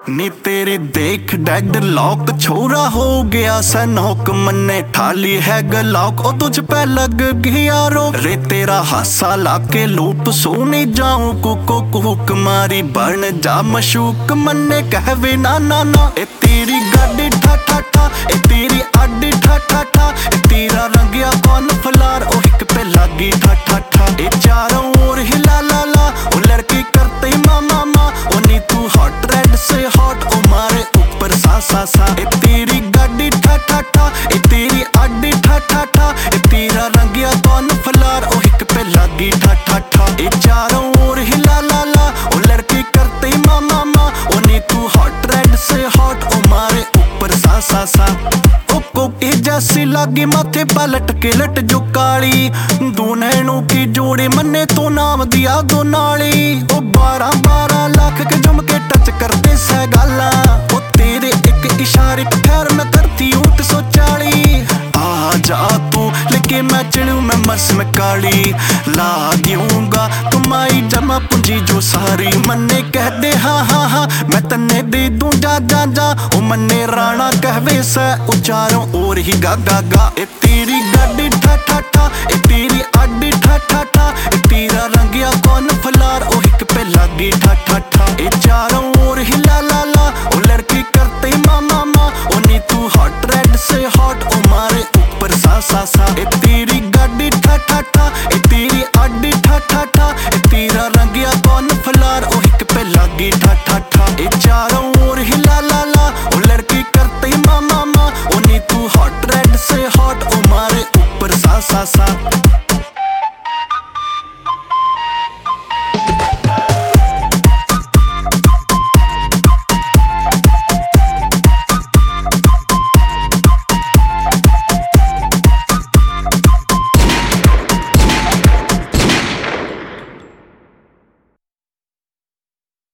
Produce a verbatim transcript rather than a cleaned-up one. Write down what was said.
नी तेरी देख dead lock छोरा हो गया सनौक मन्ने ठाली है गलौक ओ तुझ पे लग गया रोक रे तेरा हासा लाके लूप सोने जाऊं कुको कुक मारी बन जा मशूक मन्ने कहवे ना ना ना ए तेरी गाड़ी ठा ठा ठा ए तेरी आडी ठा ठा ठा ए तेरा रंगिया कौन फलार ओ हिक पे लागी ठा ठा ठा ए चारों ओर हिला ला ला ओ लड़की करते मामा मा ओ नी तू हॉट रेड से हॉट ओ मारे ऊपर सा सा सा ए तेरी गाड़ी ठा ठा ठा ए तेरी आडी ठा ठा ठा ए तेरा रंगिया कौन फलार ओ हिक पे लागी ठा ठा ठा ए चारों ओर हिला ला ला ओ लड़की करते मामा मा ओ नी तू हॉट रेड से हॉट ओ मारे ऊपर सा सा सा ओ कोकी जैसी लागी माथे पलट के लट जो काली दो नैनों की जोड़ी मन्ने तो नाम दिया दो नाली ओ बारह बारह लाख के जुम के टच करते से गाला ओ तेरे एक इशारे पे ठहर मैं करती ऊट सौ चाली आ जा तू लेके मैं चलूं मैं मस में काली ला दूंगा तुम्हारी जमा पूंजी जो सारी मन्ने कह दे हाँ हाँ हाँ मैं तन्ने दे दूं जा जा जा ओ मन्ने राणा कहवे से उचारों और ही गा गा गा ए तेरी गाड़ी ठा ठा ठा ए तेरी आडी ठा ठा ठा ए तेरा रंगिया कौन फलार ओ हिक पे लागी ठा ठा ठा ए चारों ओर हिला ला ला ओ लड़की करते मामा मा ओ नी तू हॉट रेड से हॉट ओ मारे ऊपर सा सा सा ए तेरी गाड़ी ठा ठा ठा ए तेरी आडी ठा ठा ठा ए तेरा रंगिया कौन फलार ओ हिक पे लागी ठा ठा ठा ए चारों ओर हिला ला ला ओ लड़की करते मामा मा ओ नी तू हॉट रेड से हॉट ओ मारे ऊपर सा सा सा